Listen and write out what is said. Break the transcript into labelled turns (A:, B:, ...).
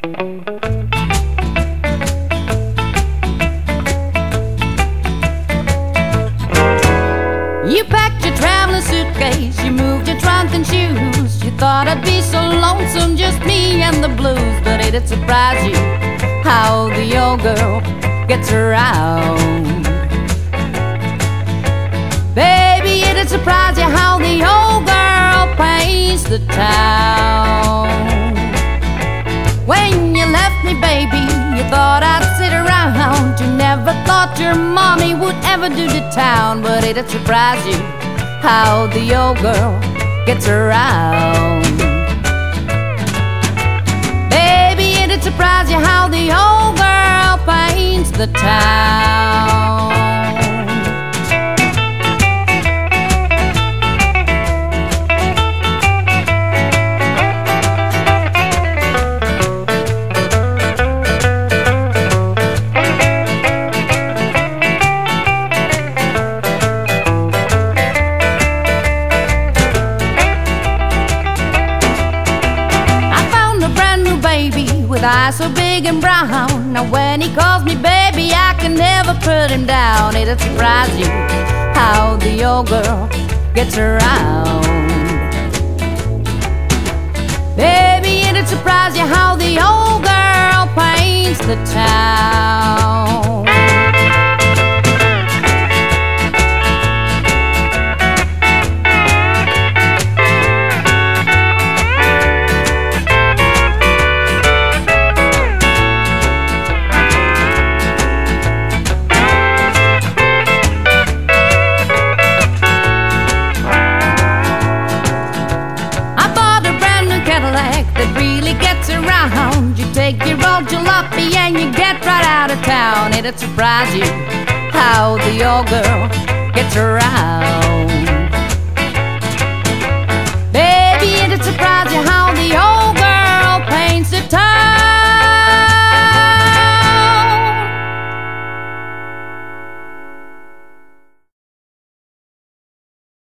A: You packed your traveling suitcase, you moved your trunk and shoes. You thought I'd be so lonesome, just me and the blues. But it'd surprise you how the old girl gets around. Baby, it'd surprise you how the old girl paints the town. When you left me, baby, you thought I'd sit around. You never thought your mommy would ever do the town. But it'd surprise you how the old girl gets around. Baby, it'd surprise you how the old girl paints the town. With eyes so big and brown. Now when he calls me baby, I can never put him down. It'll surprise you how the old girl gets around. Baby, it'll surprise you how the old girl paints the town. You take your old jalopy and you get right out of town. It'll surprise you how the old girl gets around.